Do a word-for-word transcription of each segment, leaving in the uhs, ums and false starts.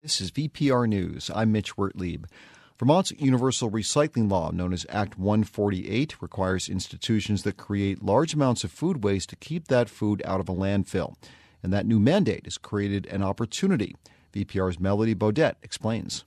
This is V P R News. I'm Mitch Wertlieb. Vermont's universal recycling law, known as Act one forty-eight, requires institutions that create large amounts of food waste to keep that food out of a landfill. And that new mandate has created an opportunity. V P R's Melody Bodette explains.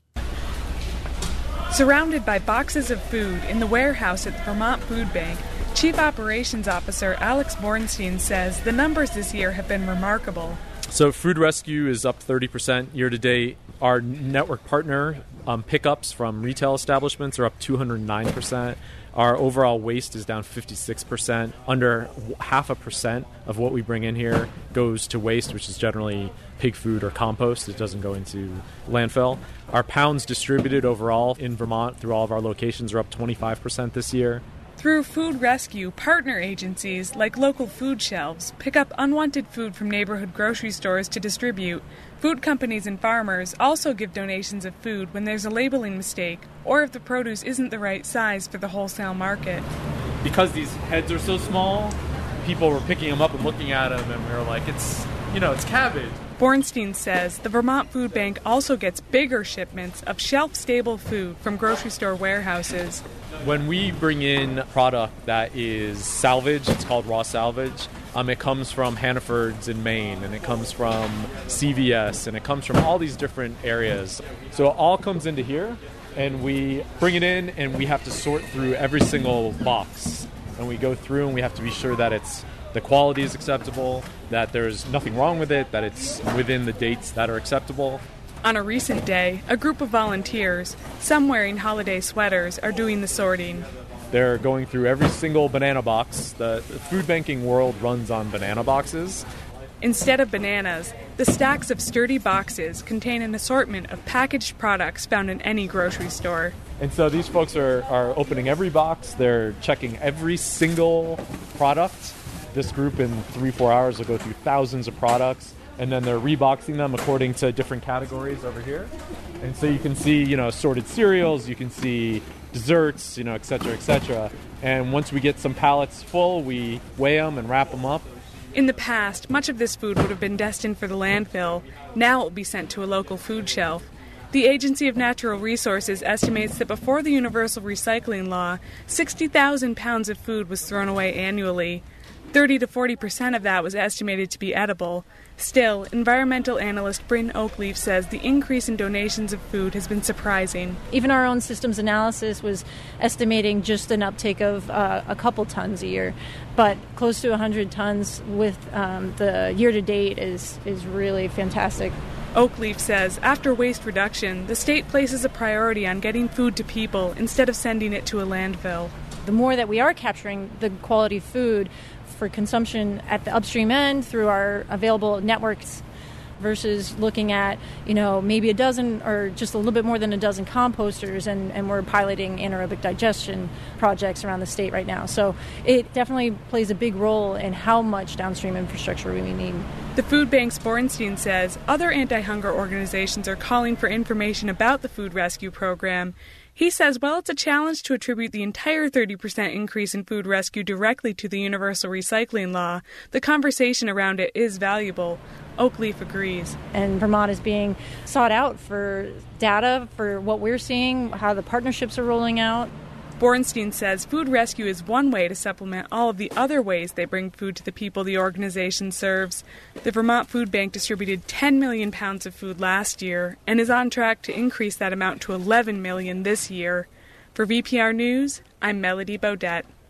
Surrounded by boxes of food in the warehouse at the Vermont Food Bank, Chief Operations Officer Alex Bornstein says the numbers this year have been remarkable. So food rescue is up thirty percent year to date. Our network partner um, pickups from retail establishments are up two hundred nine percent. Our overall waste is down fifty-six percent. Under half a percent of what we bring in here goes to waste, which is generally pig food or compost. It doesn't go into landfill. Our pounds distributed overall in Vermont through all of our locations are up twenty-five percent this year. Through food rescue, partner agencies like local food shelves pick up unwanted food from neighborhood grocery stores to distribute. Food companies and farmers also give donations of food when there's a labeling mistake or if the produce isn't the right size for the wholesale market. Because these heads are so small, people were picking them up and looking at them, and we were like, it's, you know, it's cabbage. Bornstein says the Vermont Food Bank also gets bigger shipments of shelf-stable food from grocery store warehouses. When we bring in product that is salvage, it's called raw salvage, um, it comes from Hannaford's in Maine, and it comes from C V S, and it comes from all these different areas. So it all comes into here, and we bring it in, and we have to sort through every single box. And we go through, and we have to be sure that it's the quality is acceptable, that there's nothing wrong with it, that it's within the dates that are acceptable. On a recent day, a group of volunteers, some wearing holiday sweaters, are doing the sorting. They're going through every single banana box. The, the food banking world runs on banana boxes. Instead of bananas, the stacks of sturdy boxes contain an assortment of packaged products found in any grocery store. And so these folks are, are opening every box. They're checking every single product. This group in three, four hours will go through thousands of products, and then they're reboxing them according to different categories over here. And so you can see, you know, assorted cereals, you can see desserts, you know, et cetera, et cetera. And once we get some pallets full, we weigh them and wrap them up. In the past, much of this food would have been destined for the landfill. Now it will be sent to a local food shelf. The Agency of Natural Resources estimates that before the universal recycling law, sixty thousand pounds of food was thrown away annually. thirty to forty percent of that was estimated to be edible. Still, environmental analyst Bryn Oakleaf says the increase in donations of food has been surprising. Even our own systems analysis was estimating just an uptake of uh, a couple tons a year, but close to one hundred tons with um, the year-to-date is, is really fantastic. Oakleaf says after waste reduction, the state places a priority on getting food to people instead of sending it to a landfill. The more that we are capturing the quality food for consumption at the upstream end through our available networks versus looking at, you know, maybe a dozen or just a little bit more than a dozen composters, and, and we're piloting anaerobic digestion projects around the state right now. So it definitely plays a big role in how much downstream infrastructure we need. The Food Bank's Bornstein says other anti-hunger organizations are calling for information about the food rescue program. He says while it's a challenge to attribute the entire thirty percent increase in food rescue directly to the universal recycling law, the conversation around it is valuable. Oakleaf agrees. And Vermont is being sought out for data for what we're seeing, how the partnerships are rolling out. Bornstein says food rescue is one way to supplement all of the other ways they bring food to the people the organization serves. The Vermont Food Bank distributed ten million pounds of food last year and is on track to increase that amount to eleven million this year. For V P R News, I'm Melody Bodette.